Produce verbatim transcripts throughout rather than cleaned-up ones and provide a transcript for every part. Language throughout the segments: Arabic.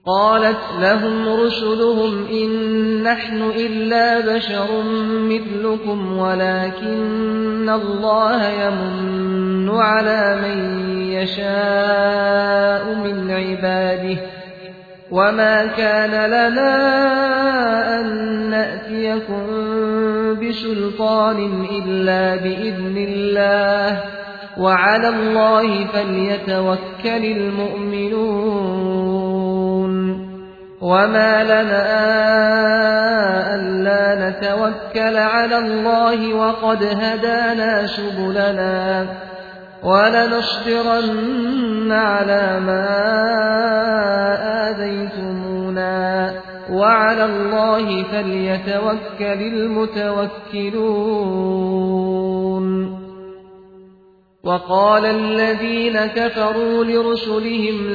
قالت لهم رسلهم إن نحن إلا بشر مثلكم ولكن الله يمن على من يشاء من عباده وما كان لنا أن نأتيكم بسلطان إلا بإذن الله وعلى الله فليتوكل المؤمنون وما لنا ألا نتوكل على الله وقد هدانا سبلنا ولنصبرن على ما آذيتمونا وعلى الله فليتوكل المتوكلون وقال الذين كفروا لرسلهم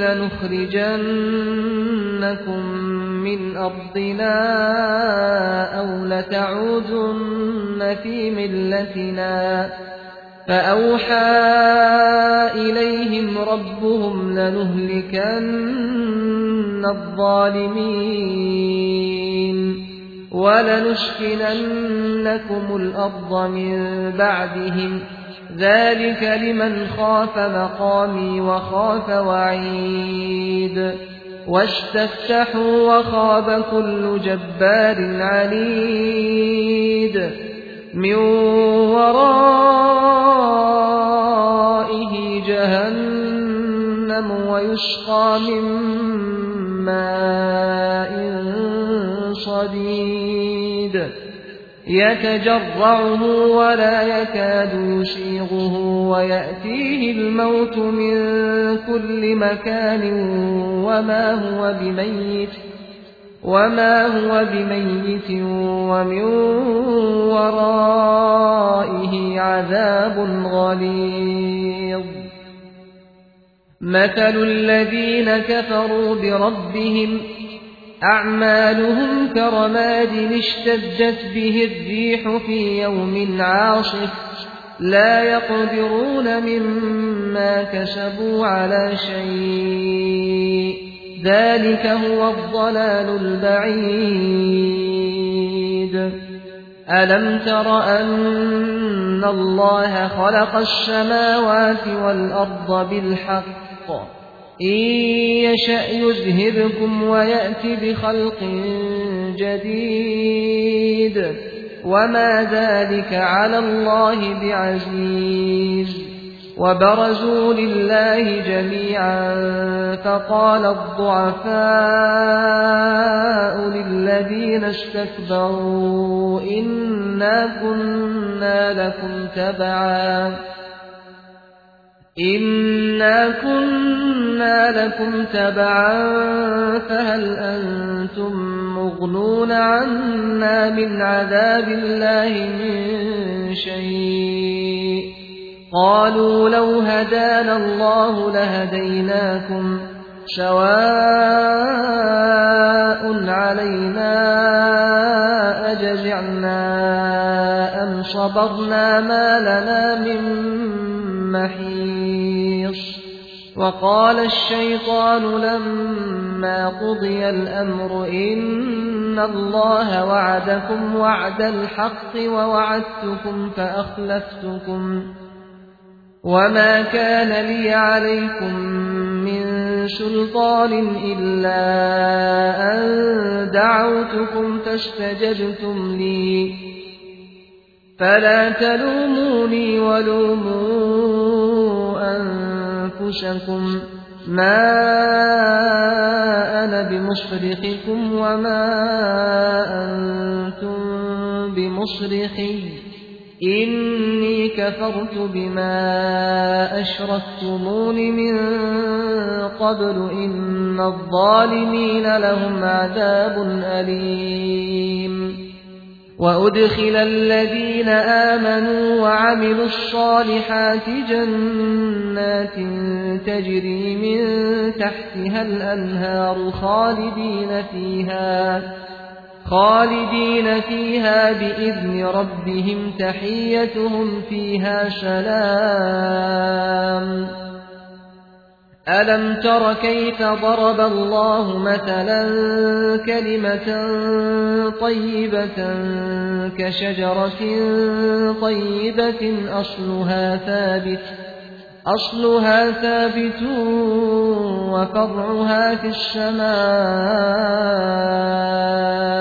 لنخرجنكم من أرضنا أو لتعودن في ملتنا فأوحى إليهم ربهم لنهلكن الظالمين ولنسكننكم الأرض من بعدهم ذلك لمن خاف مقامي وخاف وعيد واستفتحوا وخاب كل جبار عنيد من ورائه جهنم ويسقى من ماء صديد يتجرعه ولا يكاد يسيغه ويأتيه الموت من كل مكان وما هو بميت وما هو بميت ومن ورائه عذاب غليظ مثل الذين كفروا بربهم أعمالهم كرماد اشتدت به الريح في يوم عاصف لا يقدرون مما كسبوا على شيء ذلك هو الضلال البعيد ألم تر أن الله خلق السماوات والأرض بالحق إن يشأ يذهبكم ويأتي بخلق جديد وما ذلك على الله بعزيز وبرزوا لله جميعا فقال الضعفاء للذين استكبروا إنا كنا لكم تبعا إنا كنا لكم تبعا فهل أنتم مغنون عنا من عذاب الله من شيء قالوا لو هدانا الله لهديناكم سواء علينا أجزعنا أم صبرنا ما لنا من محيص وقال الشيطان لما قضي الأمر إن الله وعدكم وعد الحق ووعدتكم فأخلفتكم وما كان لي عليكم من سلطان إلا أن دعوتكم فاستجبتم لي فلا تلوموني ولوموا أنفسكم ما أنا بمصرخكم وما أنتم بمصرخي إني كفرت بما أشركتمون من قبل إن الظالمين لهم عذاب أليم وأدخل الذين آمنوا وعملوا الصالحات جنات تجري من تحتها الأنهار خالدين فيها خالدين فيها بإذن ربهم تحيتهم فيها سلام ألم تر كيف ضرب الله مثلا كلمة طيبة كشجرة طيبة أصلها ثابت أصلها ثابت وفرعها في السماء